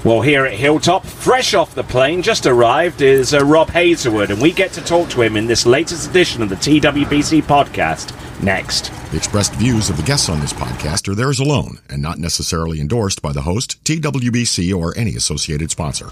Well, here at Hilltop, fresh off the plane, just arrived, is Rob Hazelwood, and we get to talk to him in this latest edition of the TWBC podcast. Next. The expressed views of the guests on this podcast are theirs alone and not necessarily endorsed by the host, TWBC, or any associated sponsor.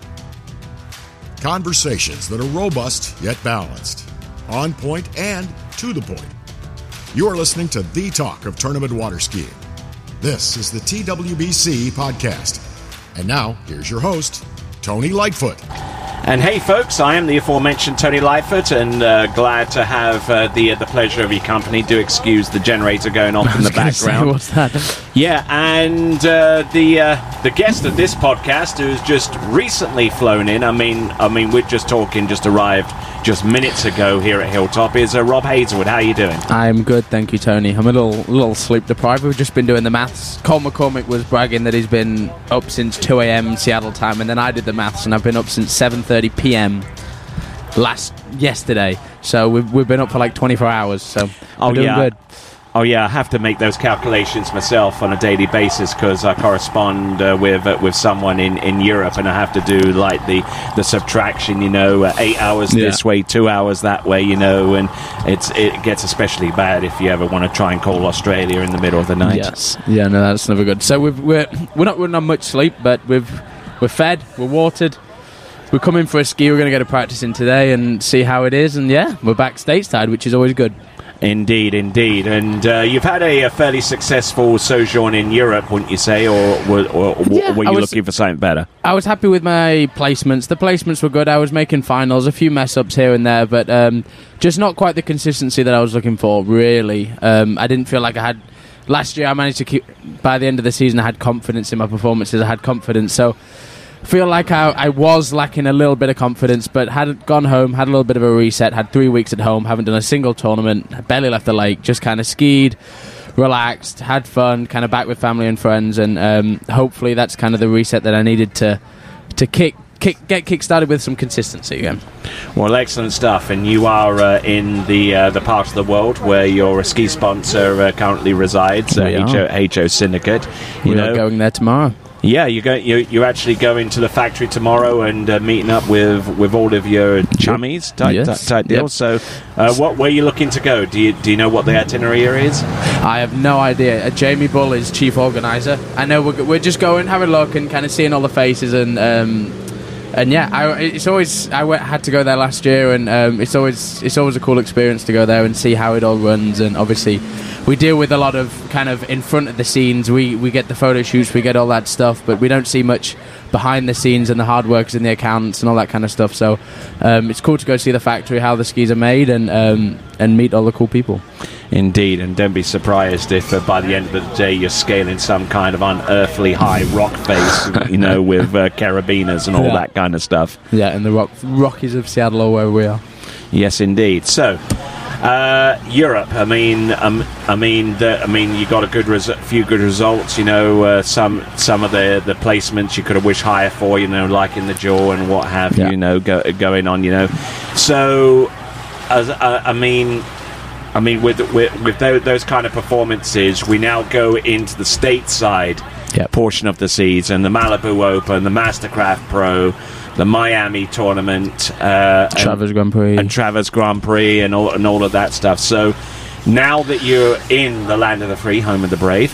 Conversations that are robust yet balanced, on point and to the point. You are listening to the talk of tournament water skiing. This is the TWBC podcast. And now, here's your host, Tony Lightfoot. And hey, folks, I am the aforementioned Tony Lightfoot, and glad to have the pleasure of your company. Do excuse the generator going off in the background. What's that? Yeah, and the guest of this podcast, who's just recently flown in. I mean, we're just talking, just arrived just minutes ago here at Hilltop. Is Rob Hazelwood. How are you doing? I'm good, thank you, Tony. I'm a little sleep deprived. We've just been doing the maths. Cole McCormick was bragging that he's been up since 2 a.m. Seattle time, and then I did the maths, and I've been up since 7:30 p.m. yesterday. So we've been up for like 24 hours. So we're doing good. Oh yeah, I have to make those calculations myself on a daily basis because I correspond with someone in Europe, and I have to do like the subtraction. 8 hours this way, 2 hours that way. And it gets especially bad if you ever want to try and call Australia in the middle of the night. Yes. Yeah. No, that's never good. So we're not running on much sleep, but we're fed, we're watered. We're coming for a ski. We're going to go to practice in today and see how it is. And yeah, we're back stateside, which is always good. Indeed. And you've had a fairly successful sojourn in Europe, wouldn't you say? Or were you looking for something better? I was happy with my placements. The placements were good. I was making finals, a few mess-ups here and there, but just not quite the consistency that I was looking for, really. I didn't feel like I had... Last year, I managed to keep... By the end of the season, I had confidence in my performances. I had confidence, so... feel like I was lacking a little bit of confidence, but had gone home, had a little bit of a reset, had 3 weeks at home, haven't done a single tournament, barely left the lake, just kind of skied, relaxed, had fun, kind of back with family and friends, and hopefully that's kind of the reset that I needed to get kick-started with some consistency again. Well, excellent stuff, and you are in the part of the world where your ski sponsor currently resides, HO Syndicate. We are going there tomorrow. Yeah, you're actually going to the factory tomorrow and meeting up with all of your chummies type deal. Yep. So, where are you looking to go? Do you know what the itinerary is? I have no idea. Jamie Bull is chief organizer. I know we're just going, having a look, and kind of seeing all the faces and yeah, I had to go there last year, and it's always a cool experience to go there and see how it all runs. And obviously, we deal with a lot of kind of in front of the scenes. We get the photo shoots, we get all that stuff, but we don't see much behind the scenes and the hard workers and the accountants and all that kind of stuff. So it's cool to go see the factory, how the skis are made, and meet all the cool people. Indeed, and don't be surprised if by the end of the day you're scaling some kind of unearthly high rock face, with carabiners and all that kind of stuff. Yeah, and the Rockies of Seattle or where we are. Yes, indeed. So, Europe. I mean, you got a few good results. Some of the placements you could have wished higher for. Like in the jaw and what have you. Going on. So, with those kind of performances, we now go into the stateside portion of the season, the Malibu Open, the Mastercraft Pro, the Miami tournament, Travers Grand Prix, and all of that stuff. So now that you're in the land of the free, home of the brave,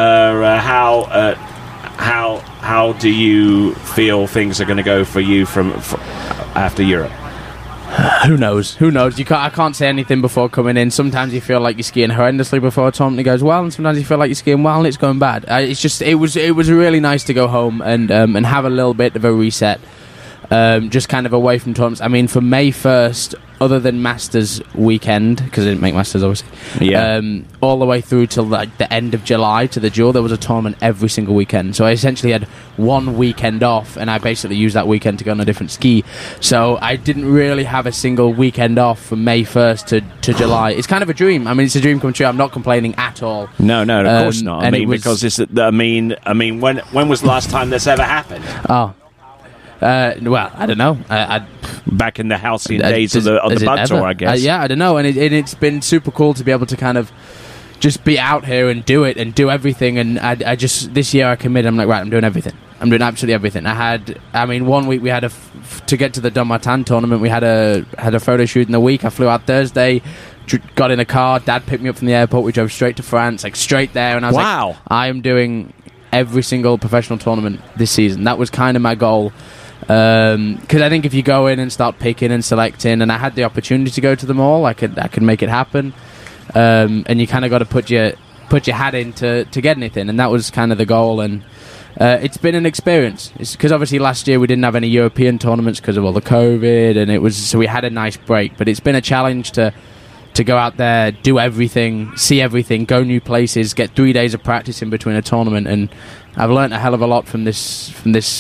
how do you feel things are going to go for you from after Europe? Who knows? I can't say anything before coming in. Sometimes you feel like you're skiing horrendously before a tournament goes well, and sometimes you feel like you're skiing well and it's going bad. It was really nice to go home and have a little bit of a reset, just kind of away from tournaments. I mean, for May 1st, other than Masters weekend, because I didn't make Masters obviously, all the way through till like the end of July to the Jewel, there was a tournament every single weekend. So I essentially had one weekend off, and I basically used that weekend to go on a different ski. So I didn't really have a single weekend off from May 1st to July. It's kind of a dream. I mean, it's a dream come true. I'm not complaining at all. No, of course not. I mean, because it's. When was the last time this ever happened? Oh. Well, I don't know. Back in the halcyon days of the Bud Tour, I guess. Yeah, I don't know. And it's been super cool to be able to kind of just be out here and do it and do everything. And I just, this year I committed, I'm like, right, I'm doing everything. I'm doing absolutely everything. 1 week we had to get to the Dommartin tournament. We had a photo shoot in the week. I flew out Thursday, got in a car. Dad picked me up from the airport. We drove straight to France, like straight there. And I was like, I am doing every single professional tournament this season. That was kind of my goal. Because I think if you go in and start picking and selecting, and I had the opportunity to go to them all, I could make it happen. And you kind of got to put your hat in to get anything, and that was kind of the goal. And it's been an experience. It's because obviously last year we didn't have any European tournaments because of all the COVID, and so we had a nice break. But it's been a challenge to go out there, do everything, see everything, go new places, get 3 days of practice in between a tournament, and I've learnt a hell of a lot from this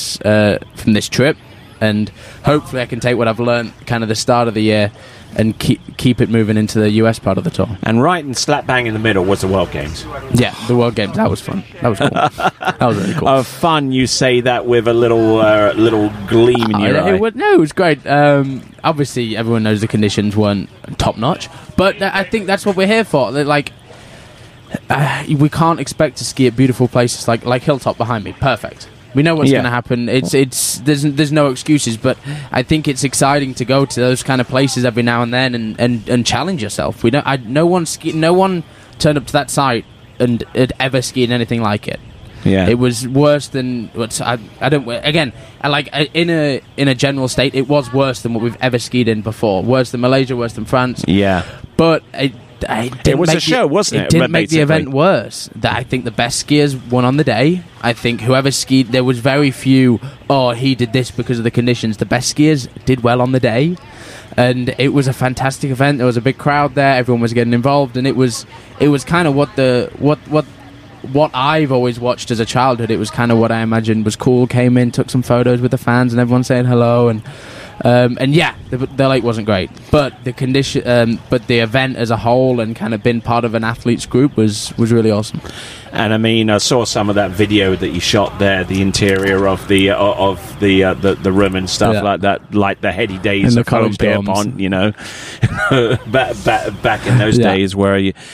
trip, and hopefully I can take what I've learnt kind of the start of the year and keep it moving into the US part of the tour. And right and slap bang in the middle was the World Games. Yeah, the World Games. That was fun. That was cool. That was really cool. Fun, you say that with a little gleam in your eye. It was great. Obviously, everyone knows the conditions weren't top-notch, but I think that's what we're here for. Like, we can't expect to ski at beautiful places like Hilltop behind me. Perfect. We know what's going to happen. There's no excuses, but I think it's exciting to go to those kind of places every now and then and challenge yourself. No one turned up to that site and had ever skied anything like it. Yeah, it was worse than what I don't. Again, in a general state, it was worse than what we've ever skied in before. Worse than Malaysia, worse than France. Yeah, but it was a show, wasn't it? It didn't make the event worse. I think the best skiers won on the day. I think whoever skied, there was very few, he did this because of the conditions. The best skiers did well on the day. And it was a fantastic event. There was a big crowd there. Everyone was getting involved. And it was kind of what I've always watched as a childhood. It was kind of what I imagined was cool. Came in, took some photos with the fans and everyone saying hello. And yeah, the lake wasn't great, but the event as a whole and kind of being part of an athletes group was really awesome. And I mean, I saw some of that video that you shot there, the interior of the room and stuff like that, like the heady days of Pierpont, you know, back in those days where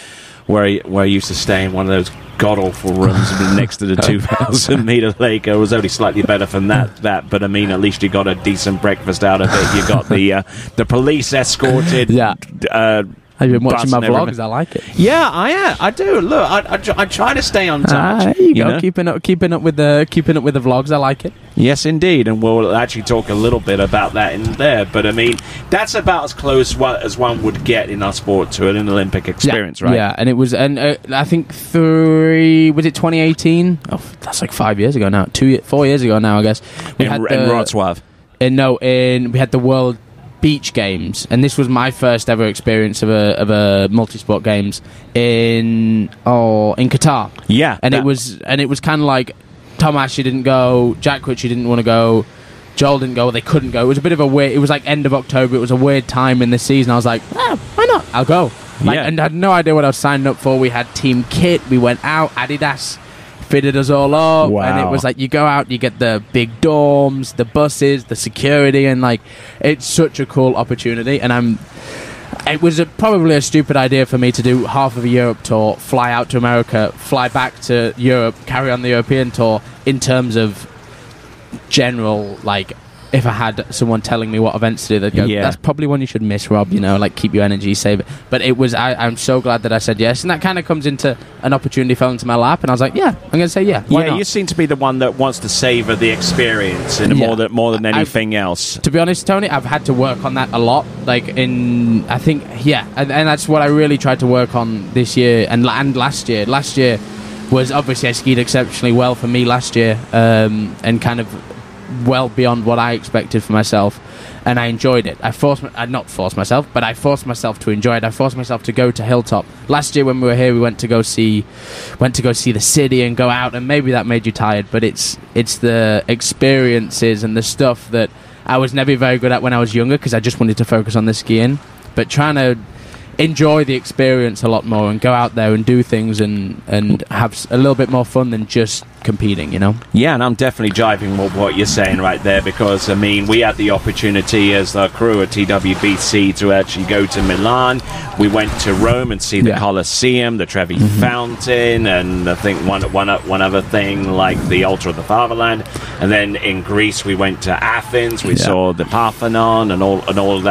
I used to stay in one of those god-awful rooms next to the 2,000-meter lake. It was only slightly better than that, but I mean, at least you got a decent breakfast out of it. You got the police escorted. Have you been watching my vlogs? I like it. Yeah, I do. Look, I try to stay on touch. There you go. Keeping up with the vlogs. I like it. Yes, indeed, and we'll actually talk a little bit about that in there. But I mean, that's about as close as one would get in our sport to an Olympic experience, right? Yeah, and it was, and I think was it 2018? Oh, that's like 5 years ago now. 4 years ago now, I guess. In Wrocław. We had the World Beach Games, and this was my first ever experience of a multi-sport games in Qatar. Yeah, and it was kind of like Tom Ashley didn't go, Jack Ritchie didn't want to go, Joel didn't go, they couldn't go. It was a bit of a weird. It was like end of October. It was a weird time in the season. I was like, why not? I'll go. And I had no idea what I was signing up for. We had team kit. We went out. Adidas fitted us all up, and it was like you go out, you get the big dorms, the buses, the security, and like it's such a cool opportunity. And it was probably a stupid idea for me to do half of a Europe tour, fly out to America, fly back to Europe, carry on the European tour. In terms of general, like, if I had someone telling me what events to do, they'd go, that's probably one you should miss, Rob, you know, like, keep your energy, save it. But it was, I'm so glad that I said yes, and that kind of comes into an opportunity fell into my lap, and I was like, I'm going to say why not? You seem to be the one that wants to savour the experience more than anything else. To be honest, Tony, I've had to work on that a lot, like, and that's what I really tried to work on this year, and last year. Last year was, obviously, I skied exceptionally well for me last year, and kind of well beyond what I expected for myself, and I enjoyed it. I forced myself to enjoy it. I forced myself to go to Hilltop. Last year when we were here, we went to go see the city and go out, and maybe that made you tired, but it's the experiences and the stuff that I was never very good at when I was younger, because I just wanted to focus on the skiing, but trying to enjoy the experience a lot more and go out there and do things and have a little bit more fun than just competing, you know? Yeah, and I'm definitely jiving with what you're saying right there, because, I mean, we had the opportunity as the crew at TWBC to actually go to Milan. We went to Rome and see the Colosseum, the Trevi Fountain, and I think one other thing like the Altar of the Fatherland. And then in Greece, we went to Athens. We saw the Parthenon and all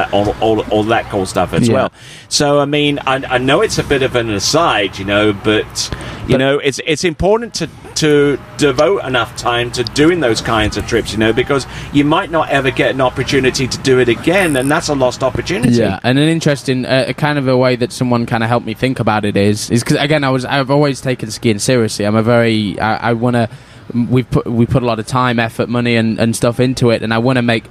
that cool stuff as well. So, I mean, I know it's a bit of an aside, you know, but you know, it's important to devote enough time to doing those kinds of trips, you know, because you might not ever get an opportunity to do it again, and that's a lost opportunity. Yeah, and an interesting kind of a way that someone kind of helped me think about it is because, again, I've always taken skiing seriously. I'm a very I want to. We put a lot of time, effort, money, and stuff into it, and I want to make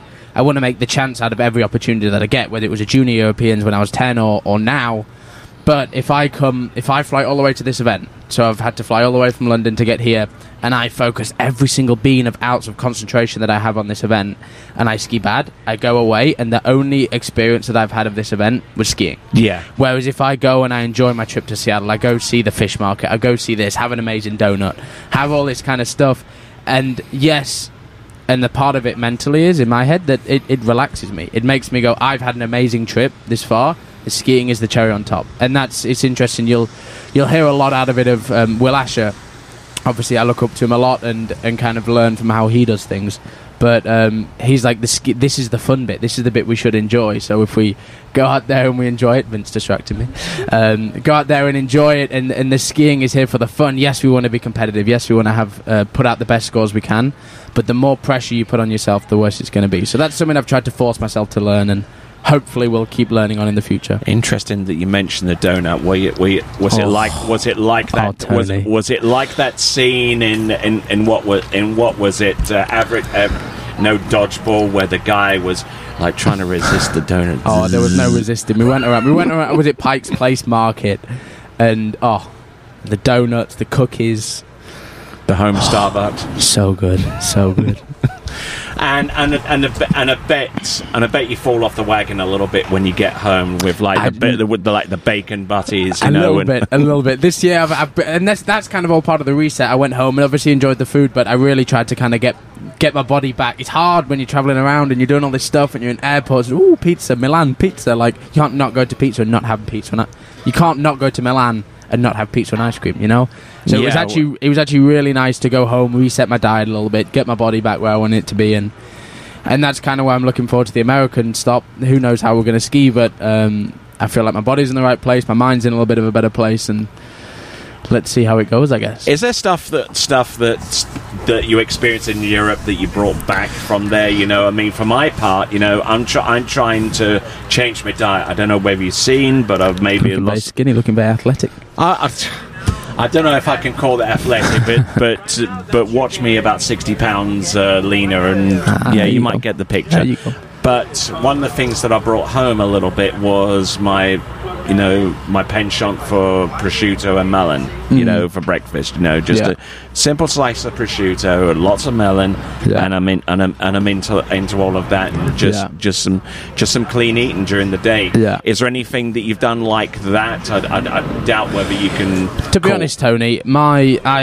the chance out of every opportunity that I get, whether it was a Junior Europeans when I was 10 or now. But if I fly all the way to this event, so I've had to fly all the way from London to get here, and I focus every single bean of ounce of concentration that I have on this event, and I ski bad, I go away, and the only experience that I've had of this event was skiing. Yeah. Whereas if I go and I enjoy my trip to Seattle, I go see the fish market, I go see this, have an amazing donut, have all this kind of stuff, and yes, and the part of it mentally is, in my head, that it relaxes me. It makes me go, I've had an amazing trip this far. Skiing is the cherry on top, and it's interesting. You'll hear a lot out of it of Will Asher. Obviously, I look up to him a lot and kind of learn from how he does things. But he's like, this is the fun bit. This is the bit we should enjoy. So if we go out there and we enjoy it, Vince distracted me. Go out there and enjoy it, and the skiing is here for the fun. Yes, we want to be competitive. Yes, we want to have put out the best scores we can. But the more pressure you put on yourself, the worse it's going to be. So that's something I've tried to force myself to learn, and hopefully we'll keep learning on in the future. Interesting that you mentioned the donut. Was it like that? Tony. Was it like that scene in what was it? Average No Dodgeball, where the guy was like trying to resist the donut. Oh, there was no resisting. We went around. Was it Pike's Place Market? And the donuts, the cookies, the home Starbucks. So good, so good. And I bet you fall off the wagon a little bit when you get home with the bacon butties, a little bit. This year, and that's kind of all part of the reset. I went home and obviously enjoyed the food, but I really tried to kind of get my body back. It's hard when you're traveling around and you're doing all this stuff and you're in airports. Ooh, pizza, Milan pizza. Like, you can't not go to pizza and not have pizza. You can't not go to Milan and not have pizza and ice cream, you know? So yeah, it was actually really nice to go home, reset my diet a little bit, get my body back where I want it to be, and that's kind of why I'm looking forward to the American stop. Who knows how we're going to ski, but I feel like my body's in the right place, my mind's in a little bit of a better place, and let's see how it goes, I guess. Is there stuff that you experienced in Europe that you brought back from there? You know, I mean, for my part, you know, I'm trying to change my diet. I don't know whether you've seen, but I've maybe looking very skinny, looking very athletic. I don't know if I can call it athletic, but watch me about 60 pounds leaner, and you might get the picture. There you go. But one of the things that I brought home a little bit was my penchant for prosciutto and melon, you know, for breakfast. You know, just a simple slice of prosciutto and lots of melon, and I'm into all of that, and just some clean eating during the day. Yeah. Is there anything that you've done like that? I doubt whether you can. To be honest, Tony, I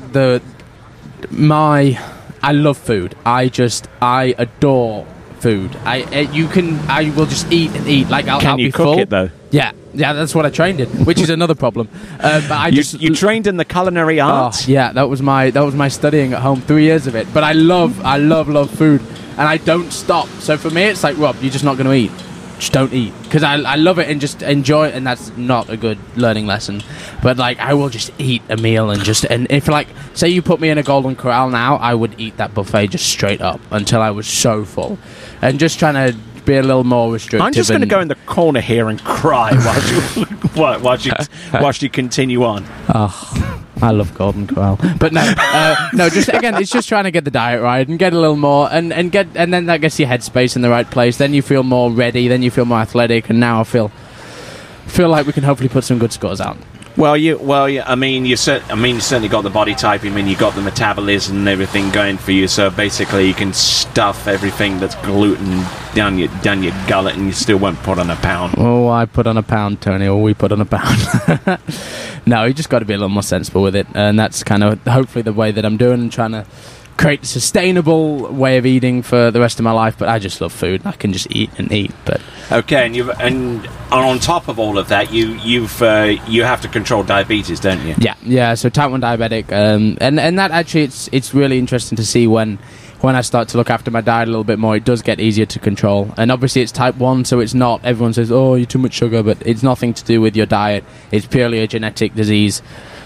love food. I adore food. I will just eat and eat. Like, I'll you be cook full. it though? Yeah, that's what I trained in, which is another problem. But you trained in the culinary arts? Yeah, that was my studying at home, 3 years of it. But I love food, and I don't stop. So for me, it's like, Rob, you're just not going to eat. Just don't eat, because I love it and just enjoy it, and that's not a good learning lesson. But like, I will just eat a meal and if, like, say you put me in a Golden Corral now, I would eat that buffet just straight up until I was so full, and just trying to be a little more restrictive. I'm just going to go in the corner here and cry while you continue on. Oh, I love Golden Corral, but no, just again, it's just trying to get the diet right and get a little more, and then that gets your headspace in the right place. Then you feel more ready. Then you feel more athletic, and now I feel like we can hopefully put some good scores out. I mean, you certainly got the body type. I mean, you got the metabolism and everything going for you. So basically, you can stuff everything that's gluten down your gullet, and you still won't put on a pound. Oh, I put on a pound, Tony. Or we put on a pound. No, you just got to be a little more sensible with it, and that's kind of hopefully the way that I'm doing and trying to create a sustainable way of eating for the rest of my life. But I just love food. I can just eat and eat. But okay, and on top of all of that, you have to control diabetes, don't you? Yeah. So type 1 diabetic, and that actually it's really interesting to see when I start to look after my diet a little bit more. It does get easier to control, and obviously it's type 1, so it's not. Everyone says, "Oh, you're too much sugar," but it's nothing to do with your diet. It's purely a genetic disease.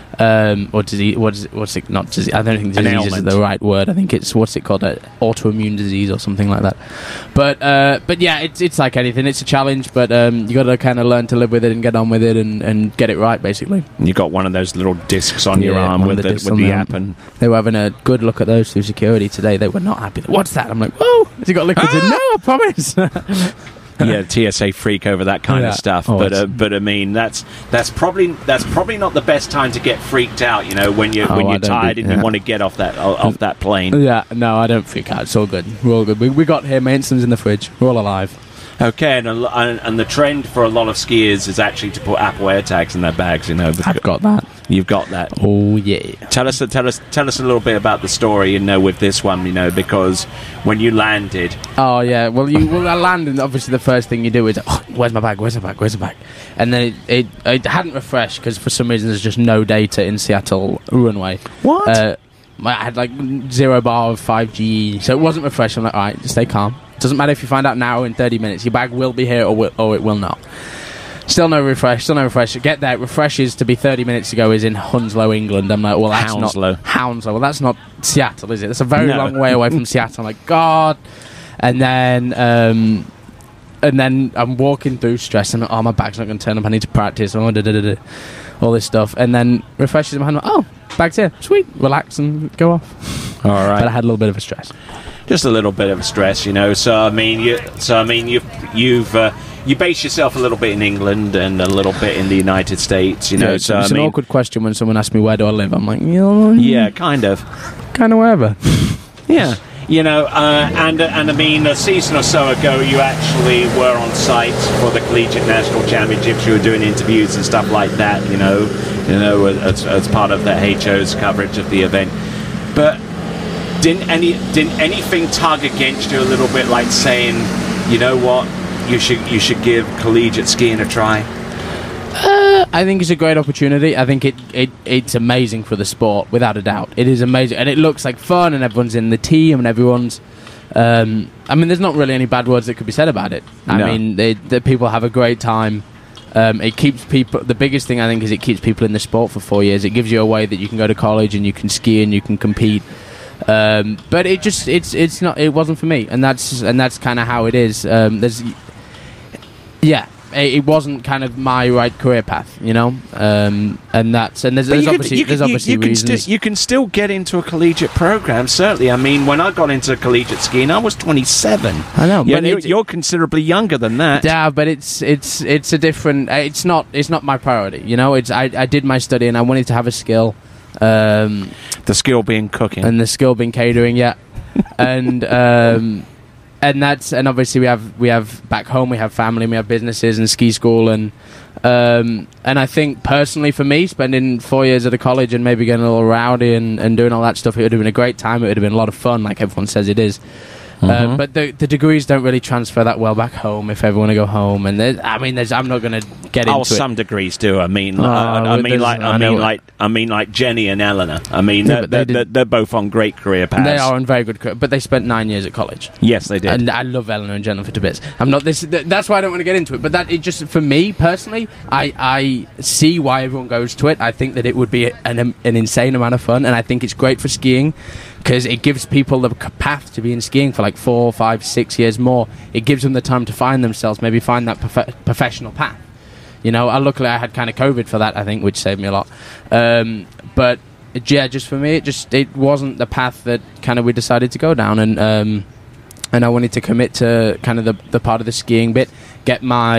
Or disease, what's it, not disease, I don't think disease is the right word. I think it's, what's it called, an autoimmune disease or something like that. But yeah, it's like anything, it's a challenge, but you got to kind of learn to live with it and get on with it and get it right, basically. You got one of those little discs on your arm with the app, and they were having a good look at those through security today. They were not happy. What's that? I'm like, whoa, has he got liquids in? No, I promise. Yeah, TSA freak over that kind of stuff. But I mean, that's probably not the best time to get freaked out. You know, when you're tired and you want to get off that plane. Yeah, no, I don't freak out. It's all good. We're all good. We got here. My insulin's in the fridge. We're all alive. Okay, and the trend for a lot of skiers is actually to put Apple AirTags in their bags. You know, I've got that. You've got that. Oh yeah. Tell us a little bit about the story. You know, with this one, you know, because when you landed. Oh yeah. Well, I landed. Obviously, the first thing you do is, oh, where's my bag? Where's the bag? And then it hadn't refreshed because for some reason there's just no data in Seattle runway. What? I had like 0 bar of 5G, so it wasn't refreshed. I'm like, all right, just stay calm. Doesn't matter if you find out now or in 30 minutes. Your bag will be here or it will not. Still no refresh. Get there. Refreshes to be 30 minutes ago is in Hounslow, England. I'm like, well, that's Hounslow. not Hounslow. Well, that's not Seattle, is it? That's a very long way away from Seattle. I'm like, God. And then I'm walking through stressing. Oh, my bag's not going to turn up. I need to practice. All this stuff. And then refreshes in my hand. Like, oh, bag's here. Sweet. Relax and go off. All right. But I had a little bit of a stress. Just a little bit of a stress, you know. So I mean, you base yourself a little bit in England and a little bit in the United States, you know. Yeah, so it's an awkward question when someone asks me where do I live. I'm like, yeah, kind of wherever. Yeah, you know. And I mean, a season or so ago, you actually were on site for the Collegiate National Championships. You were doing interviews and stuff like that, you know, as part of the HO's coverage of the event, but. Didn't anything tug against you a little bit, like saying, you know what, you should give collegiate skiing a try? I think it's a great opportunity. I think it's amazing for the sport, without a doubt. It is amazing, and it looks like fun, and everyone's in the team, and everyone's. I mean, there's not really any bad words that could be said about it. I mean, the people have a great time. It keeps people. The biggest thing I think is it keeps people in the sport for 4 years. It gives you a way that you can go to college and you can ski and you can compete. But it's not. It wasn't for me, and that's kind of how it is. It wasn't kind of my right career path, you know. And there's obviously reasons. You can still get into a collegiate program. Certainly, I mean, when I got into collegiate skiing, I was 27. I know, yeah, but you're considerably younger than that. Yeah, but it's a different. It's not my priority, you know. I did my study and I wanted to have a skill. The skill being cooking and the skill being catering, yeah. and obviously we have back home, we have family, we have businesses and ski school, and I think personally for me, spending 4 years at a college and maybe getting a little rowdy and doing all that stuff, it would have been a great time. It would have been a lot of fun, like everyone says it is. But the degrees don't really transfer that well back home if ever want to go home. And I'm not going to get into it. Some degrees do. I mean, like Jenny and Eleanor. I mean, they're both on great career paths. They are on very good career, but they spent 9 years at college. Yes, they did. And I love Eleanor and Jennifer to bits. I'm not this. That's why I don't want to get into it. But that it just for me personally, I see why everyone goes to it. I think that it would be an insane amount of fun, and I think it's great for skiing. Because it gives people the path to be in skiing for like 4, 5, 6 years more. It gives them the time to find themselves, maybe find that professional path. You know, luckily I had kind of COVID for that, I think, which saved me a lot. But yeah, just for me, it wasn't the path that kind of we decided to go down, and I wanted to commit to kind of the part of the skiing bit, get my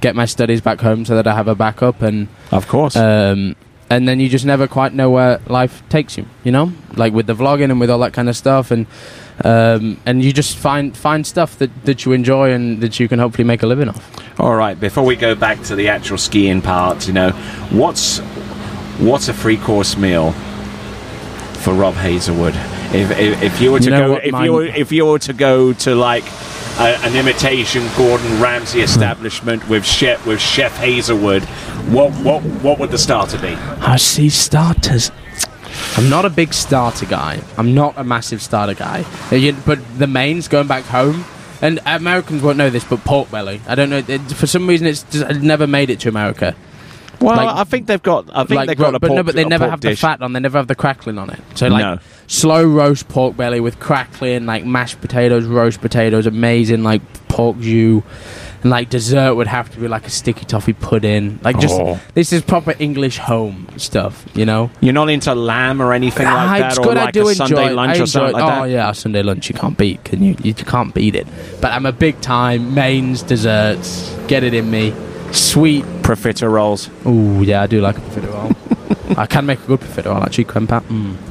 get my studies back home so that I have a backup, and of course. And then you just never quite know where life takes you, you know, like with the vlogging and with all that kind of stuff, and you just find stuff that you enjoy and that you can hopefully make a living off. All right, before we go back to the actual skiing part, you know, what's a 3-course meal for Rob Hazelwood? If you were to if you were to go to like an imitation Gordon Ramsay establishment with Chef Hazelwood, what would the starter be? I see starters. I'm not a big starter guy. I'm not a massive starter guy. But the mains, going back home, and Americans won't know this, but pork belly. I don't know. For some reason, it never made it to America. Well, I think they've got. I think they've got a pork. But they never have dish. the fat on. They never have the crackling on it. So slow roast pork belly with crackling, like mashed potatoes, roast potatoes, amazing, like pork jus. And like dessert would have to be like a sticky toffee pudding. Like this is proper English home stuff, you know. You're not into lamb or anything like that, or like a Sunday lunch or something like that. Oh yeah, a Sunday lunch you can't beat, can you? You can't beat it. But I'm a big time mains, desserts. Get it in me. Sweet profiteroles. Oh yeah, I do like a profiterole. I can make a good profiterole actually, Krempat.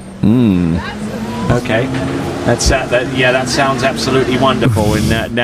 Okay, that sounds absolutely wonderful. And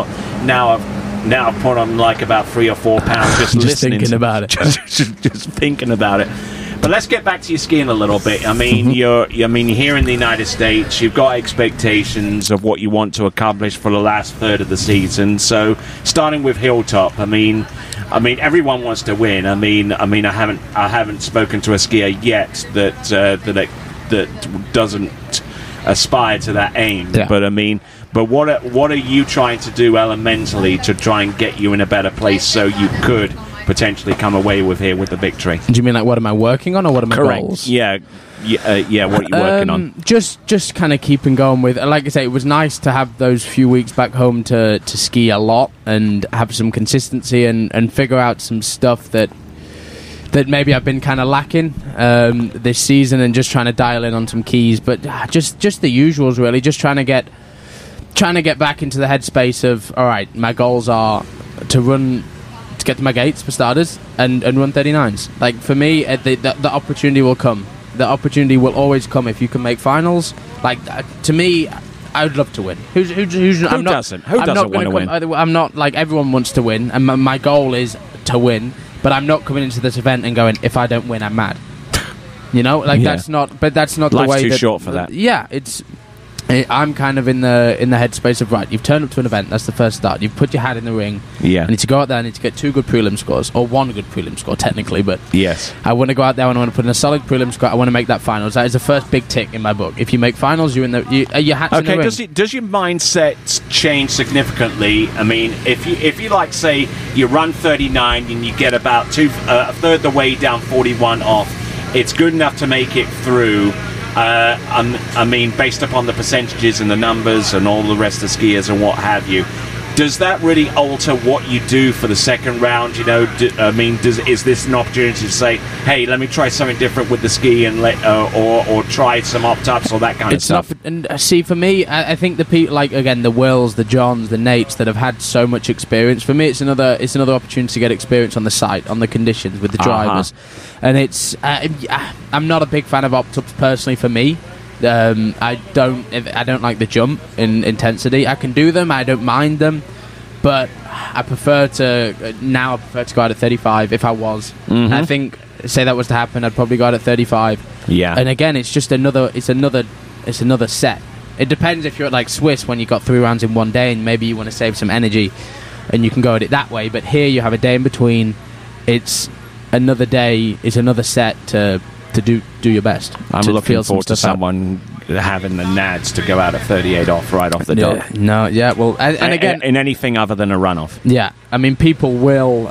now I've put on like about 3 or 4 pounds just listening, thinking about it. just thinking about it. But let's get back to your skiing a little bit. I mean, you're here in the United States. You've got expectations of what you want to accomplish for the last third of the season. So, starting with Hilltop, I mean, everyone wants to win. I mean, I haven't spoken to a skier yet that doesn't aspire to that aim. Yeah. But what are you trying to do elementally to try and get you in a better place so you could potentially come away with the victory? Do you mean like what am I working on, or what are my goals? Yeah. What are you working on? Just kind of keeping going with. Like I say, it was nice to have those few weeks back home to ski a lot and have some consistency and figure out some stuff that maybe I've been kind of lacking this season, and just trying to dial in on some keys. But just the usuals really. Just trying to get back into the headspace of, all right, my goals are to get to my gates for starters and run 39s. Like for me, the opportunity will come. The opportunity will always come if you can make finals. Like to me, I would love to win. Who doesn't want to win? I'm not like everyone wants to win, and my goal is to win. But I'm not coming into this event and going, if I don't win, I'm mad. You know, like that's not. But that's not the way. Life's too short for that. Yeah, I'm kind of in the headspace of, right, you've turned up to an event, that's the first start, you've put your hat in the ring, I need to go out there, I need to get 2 good prelim scores, or 1 good prelim score technically, but yes, I want to go out there and I want to put in a solid prelim score. I want to make that finals. That is the first big tick in my book. If you make finals, your hat's in the ring. Does your mindset change significantly? I mean, if you like, say you run 39 and you get about a third the way down 41 off, it's good enough to make it through. I mean, based upon the percentages and the numbers and all the rest of the skiers and what have you, does that really alter what you do for the second round? You know, is this an opportunity to say, hey, let me try something different with the ski and or try some opt-ups or that kind of stuff? And see, for me, I think the people, like, again, the Wills, the Johns, the Nates that have had so much experience, for me it's another opportunity to get experience on the site, on the conditions with the drivers. And it's I'm not a big fan of opt-ups personally for me. I don't like the jump in intensity. I can do them, I don't mind them, but I prefer to go out at 35 if I was. I think, say that was to happen, I'd probably go out at 35. Yeah. And again, it's just another set. It depends if you're at like Swiss when you got 3 rounds in one day and maybe you want to save some energy and you can go at it that way, but here you have a day in between. It's another day, it's another set to do your best. I'm looking forward to someone having the nads to go out at 38 right off the dot. No, yeah, well, and again, in anything other than a runoff. Yeah, I mean, people will.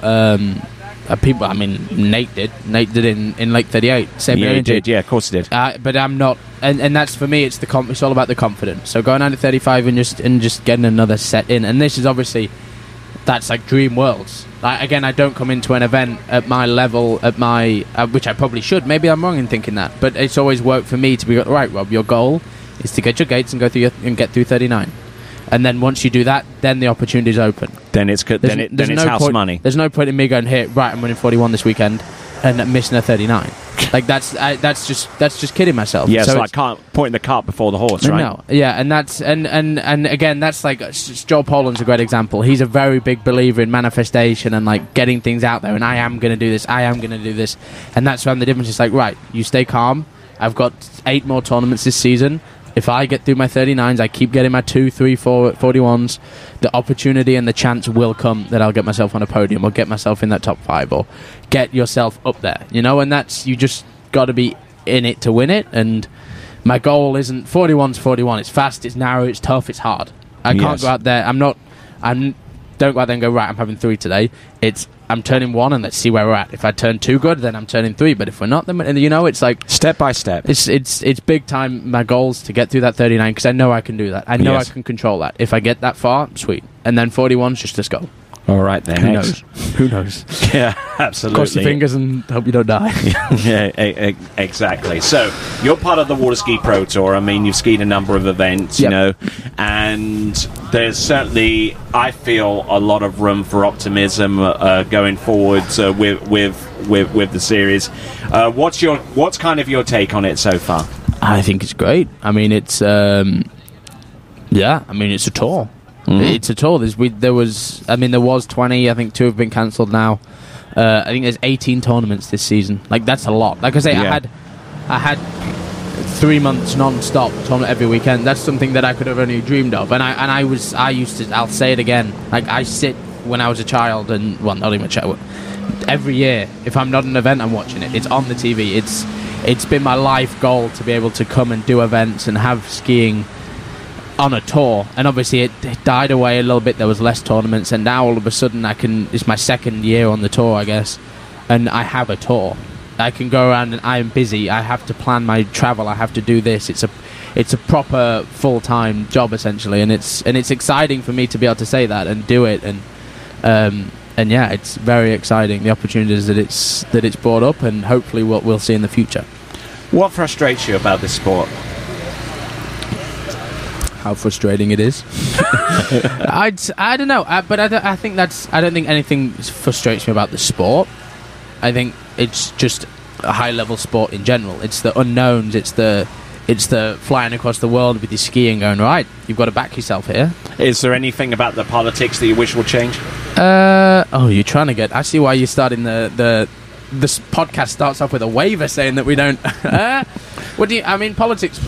I mean, Nate did in Lake 38. Same energy. He did. Yeah, of course he did. But I'm not, and that's for me. It's it's all about the confidence. So going out at 35 and just getting another set in, and this is obviously. That's like dream worlds. Again, I don't come into an event at my level, which I probably should. Maybe I'm wrong in thinking that, but it's always worked for me to be right. Rob, your goal is to get your gates and get through 39. And then once you do that, then the opportunity's open. Then it's good. Then it's house money. There's no point in me going, "Here, right, I'm winning 41 this weekend," and missing a 39. Like that's just kidding myself. Yeah, so it's like pointing the cart before the horse, right? No, yeah, and that's and again, that's like Joel Poland's a great example. He's a very big believer in manifestation and like getting things out there. And I am going to do this. I am going to do this. And that's when the difference is like, right, you stay calm. I've got 8 more tournaments this season. If I get through my 39s, I keep getting my 2, 3, 4, 41s, the opportunity and the chance will come that I'll get myself on a podium or get myself in that top 5 or get yourself up there, you know? And that's, you just got to be in it to win it. And my goal isn't 41's 41. It's fast, it's narrow, it's tough, it's hard. I can't go out there. Don't go out there and go, right, I'm having 3 today. I'm turning 1 and let's see where we're at. If I turn 2 good, then I'm turning 3. But if we're not, then it's like step by step. It's big time. My goal's to get through that 39 because I know I can do that. I know I can control that. If I get that far, sweet. And then 41's just let's go. All right then. Who knows? Yeah, absolutely. Cross your fingers and hope you don't die. Yeah, exactly. So you're part of the Water Ski Pro Tour. I mean, you've skied a number of events, you know, and there's certainly, I feel, a lot of room for optimism going forward with the series. What's kind of your take on it so far? I think it's great. I mean, it's it's a tour. It's a tour. There was 20. I think 2 have been cancelled now. I think there's 18 tournaments this season. Like that's a lot. Like I say, I had 3 months non-stop tournament every weekend. That's something that I could have only dreamed of. And I'll say it again. Like I sit when I was a child and not even a child. Every year, if I'm not at an event, I'm watching it. It's on the TV. It's been my life goal to be able to come and do events and have skiing on a tour, and obviously it died away a little bit. There was less tournaments, and now all of a sudden it's my 2nd year on the tour, I guess, and I have a tour. I can go around and I am busy. I have to plan my travel. I have to do this. It's a proper full-time job essentially, and it's exciting for me to be able to say that and do it, and yeah, it's very exciting, the opportunities that it's brought up, and hopefully what we'll see in the future. What frustrates you about this sport? How frustrating it is. I don't know, but I think I don't think anything frustrates me about the sport. I think it's just a high-level sport in general. It's the unknowns. It's the flying across the world with your skiing, going, right, you've got to back yourself here. Is there anything about the politics that you wish would change? You're trying to get. I see why you're starting this podcast starts off with a waiver saying that we don't. Politics.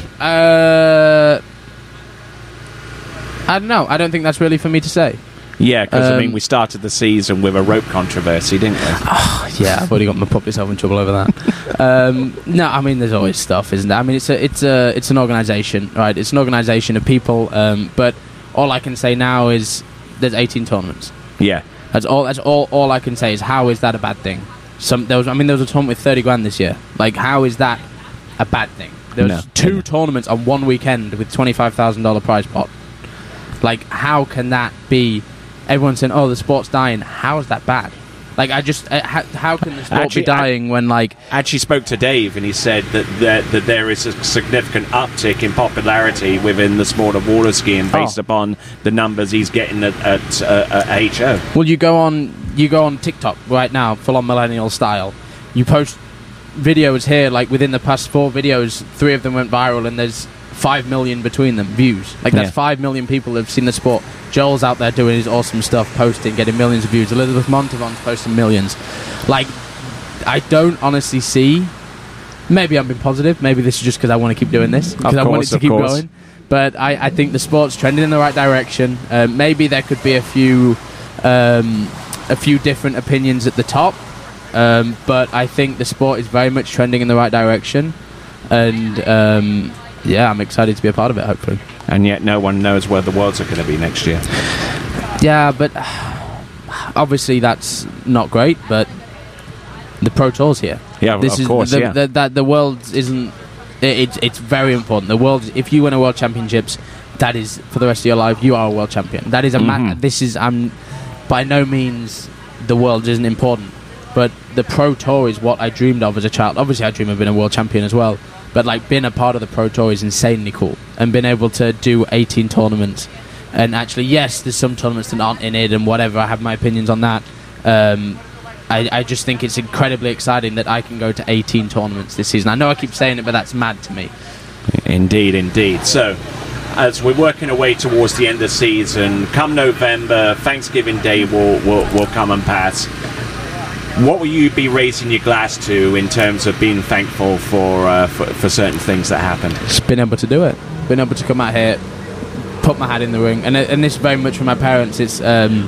I don't know. I don't think that's really for me to say. Yeah, because we started the season with a rope controversy, didn't we? Oh, yeah, I've already got myself in trouble over that. No, I mean, there's always stuff, isn't there? I mean, it's an organisation, right? It's an organisation of people. But all I can say now is there's 18 tournaments. Yeah, that's all I can say is how is that a bad thing? There was a tournament with 30 grand this year. Like, how is that a bad thing? There was 2 tournaments on one weekend with $25,000 prize pot. Like, how can that be? Everyone's saying, "Oh, the sport's dying." How is that bad? Like, how can the sport be dying when, like... Actually spoke to Dave, and he said that there is a significant uptick in popularity within the sport of water skiing based upon the numbers he's getting at HO. Well, you go on TikTok right now, full on millennial style. You post videos here, like within the past 4 videos, 3 of them went viral, and there's 5 million between them views. Like, that's 5 million people have seen the sport. Joel's out there doing his awesome stuff, posting, getting millions of views. Elizabeth Montavon's posting millions. Like, I don't honestly see. Maybe I'm being positive. Maybe this is just because I want to keep doing this, because I want it to keep going. But I think the sport's trending in the right direction. Maybe there could be a few different opinions at the top, but I think the sport is very much trending in the right direction, and yeah, I'm excited to be a part of it, hopefully. And yet no one knows where the Worlds are going to be next year. Yeah, but obviously that's not great, but the Pro Tour's here. Yeah, of course, the Worlds isn't... It's very important. The World, if you win a World Championships, that is, for the rest of your life, you are a World Champion. That is a by no means the World isn't important, but the Pro Tour is what I dreamed of as a child. Obviously, I dream of being a World Champion as well. But, like, being a part of the Pro Tour is insanely cool. And being able to do 18 tournaments And actually, yes, there's some tournaments that aren't in it and whatever. I have my opinions on that. I just think it's incredibly exciting that I can go to 18 tournaments this season. I know I keep saying it, but that's mad to me. Indeed. So, as we're working our way towards the end of the season, come November, Thanksgiving Day will come and pass. What will you be raising your glass to in terms of being thankful for certain things that happen? Just been able to do it. Been able to come out here, put my hat in the ring. And this is very much for my parents. It's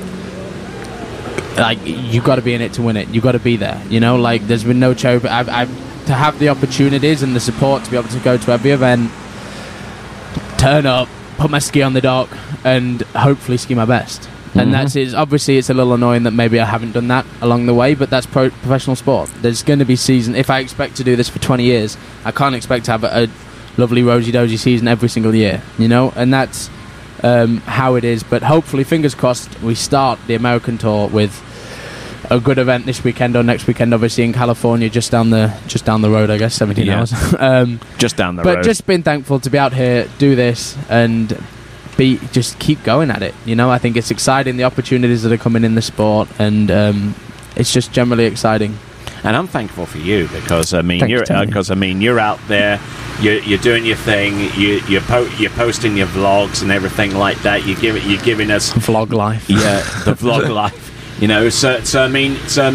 like, you got to be in it to win it. You got to be there. You know, like, there's been no cherry. I've to have the opportunities and the support to be able to go to every event, turn up, put my ski on the dock, and hopefully ski my best. And that's it. Obviously, it's a little annoying that maybe I haven't done that along the way, but that's professional sport. There's going to be season. If I expect to do this for 20 years, I can't expect to have a lovely rosy-dozy season every single year, you know? And that's how it is. But hopefully, fingers crossed, we start the American Tour with a good event this weekend or next weekend, obviously in California, just down the road, I guess, 17 hours. Just down the road. But just been thankful to be out here, do this, and just keep going at it. You know, I think it's exciting, the opportunities that are coming in the sport, and it's just generally exciting. And I'm thankful for you because you're out there, you're doing your thing, you're posting your vlogs and everything like that. You're giving us vlog life. Yeah, the vlog life. You know, so I mean,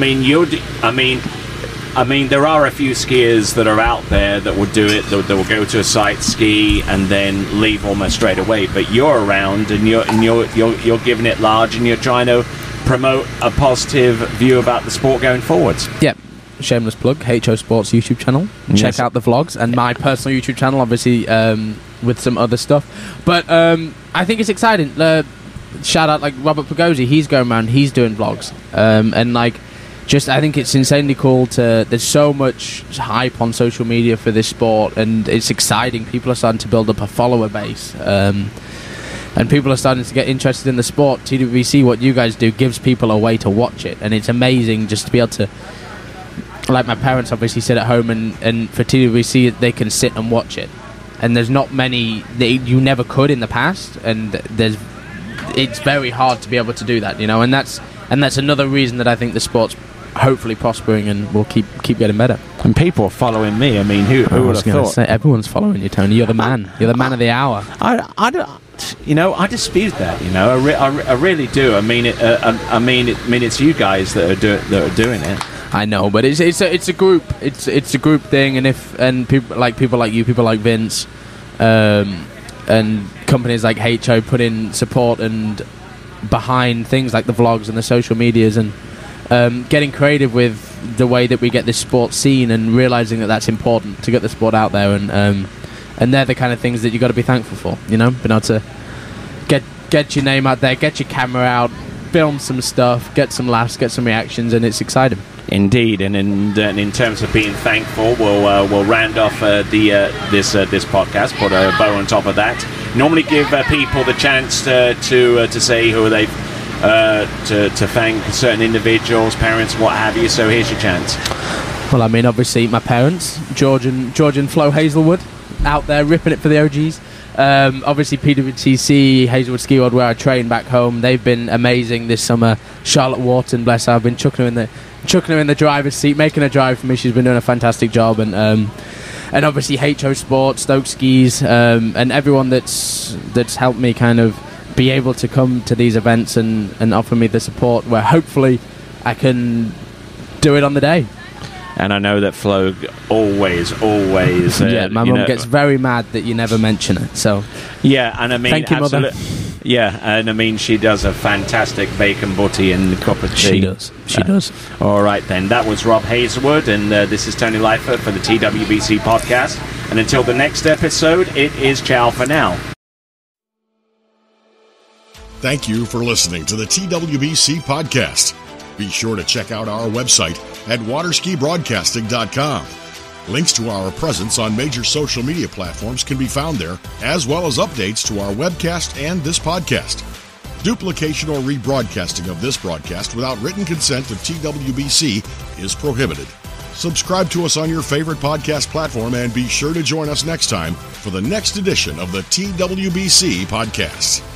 there are a few skiers that are out there that will do it. That will go to a site, ski, and then leave almost straight away. But you're around, and you're giving it large, and you're trying to promote a positive view about the sport going forwards. Yep. Shameless plug, HO Sports YouTube channel. Yes. Check out the vlogs and my personal YouTube channel, obviously, with some other stuff. But I think it's exciting. Shout out like Robert Pagozzi, he's going around, he's doing vlogs, and like, just I think it's insanely cool there's so much hype on social media for this sport, and it's exciting. People are starting to build up a follower base, and people are starting to get interested in the sport. TWBC, what you guys do, gives people a way to watch it, and it's amazing just to be able to, like, my parents obviously sit at home, and for TWBC they can sit and watch it, and there's not many you never could in the past, and it's very hard to be able to do that, you know, and that's another reason that I think the sport's hopefully prospering and will keep getting better. And people are following me. I mean, who would have thought? Say, everyone's following you, Tony. You're the man. You're the man of the hour. I dispute that. You know, I really do. I mean, it's you guys that are doing it. I know, but it's a group. It's a group thing, and people like you, people like Vince, and companies like HO put in support and behind things like the vlogs and the social medias, and getting creative with the way that we get this sport seen, and realizing that that's important to get the sport out there, and they're the kind of things that you got to be thankful for, you know, being able to get your name out there, get your camera out, film some stuff, get some laughs, get some reactions, and it's exciting. Indeed, and in terms of being thankful, we'll round off this podcast, put a bow on top of that. Normally give people the chance to say who they've to thank certain individuals, parents, what have you. So here's your chance. Well, I mean, obviously my parents, George and Flo Hazelwood, out there ripping it for the OGs. Obviously PWTC, Hazelwood Ski World, where I train back home, they've been amazing this summer. Charlotte Wharton, bless her, I've been chucking her in the driver's seat, making her drive for me. She's been doing a fantastic job, and obviously HO Sports, Stoke Skis, and everyone that's helped me kind of be able to come to these events and offer me the support where hopefully I can do it on the day. And I know that Flo always yeah, my mum gets very mad that you never mention it, so yeah. And I mean, thank you, mother. Yeah, and I mean, she does a fantastic bacon butty and cup of tea. She does. All right, then. That was Rob Hazelwood, and this is Tony Lightfoot for the TWBC podcast. And until the next episode, it is ciao for now. Thank you for listening to the TWBC podcast. Be sure to check out our website at waterskibroadcasting.com. Links to our presence on major social media platforms can be found there, as well as updates to our webcast and this podcast. Duplication or rebroadcasting of this broadcast without written consent of TWBC is prohibited. Subscribe to us on your favorite podcast platform, and be sure to join us next time for the next edition of the TWBC podcast.